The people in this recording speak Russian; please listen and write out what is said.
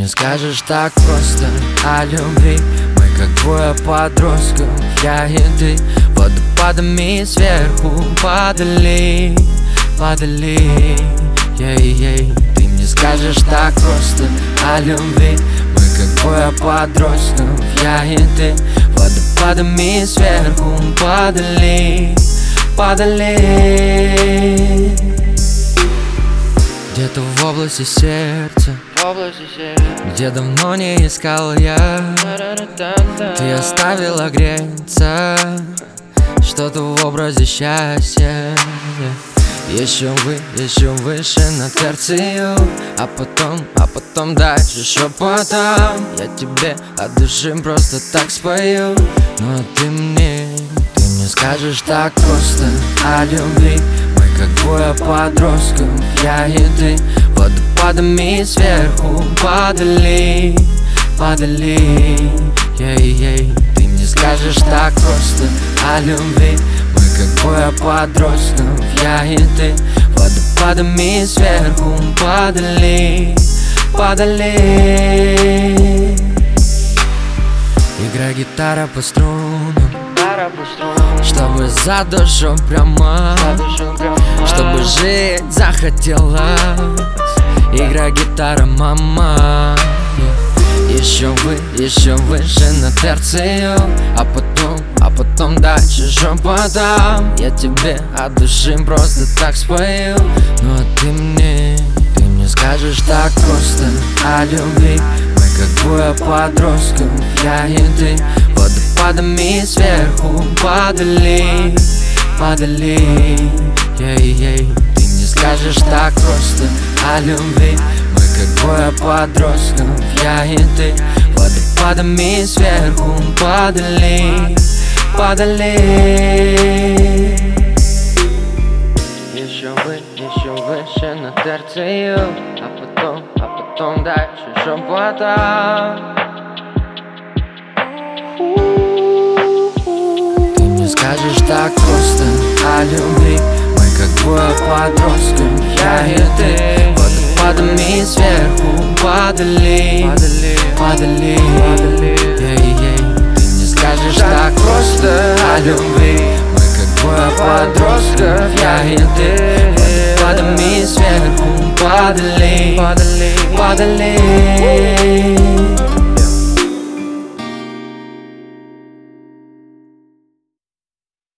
скажешь так просто о любви. Мы как двое подростков, я и ты, водопадами сверху падали, падали. Ей-ей. Ты мне скажешь так просто о любви. Мы как двое подростков, я и ты, водопадами сверху падали, падали. Где-то в области сердца, где давно не искал я, ты оставила греться что-то в образе счастья. Еще выше на терцию, а потом дальше шепотом. Я тебе от души просто так спою. Но ты мне скажешь так просто о любви. Мы как двое подростков, я и ты, водопадами сверху падали, падали. Ей-ей. Ты мне скажешь так просто о любви. Мы как двое подростков, я и ты, водопадами сверху падали, падали. Играй гитара по струнам, чтобы за душу прямо, чтобы жить захотелось. Играй гитара, мама. Еще выше на терцию, а потом дальше шепотом. Я тебе от души просто так спою. Ну а ты мне скажешь так просто о любви. Мы как двое подростков, я и ты, водопадами сверху падали, падали. Ей-ей. Ты мне скажешь так просто о любви. Мы как двое подростков, я и ты, водопадами сверху падали, падали. Еще выше на терцию, а потом дальше шепотом. Ты мне скажешь так просто о любви. Мы как двое подростков, я и ты, водопадами сверху падали, падали. Ей-ей. Ты мне скажешь так просто о любви. Мы как двое подростков, я и ты, водопадами сверху падали, падали, падали.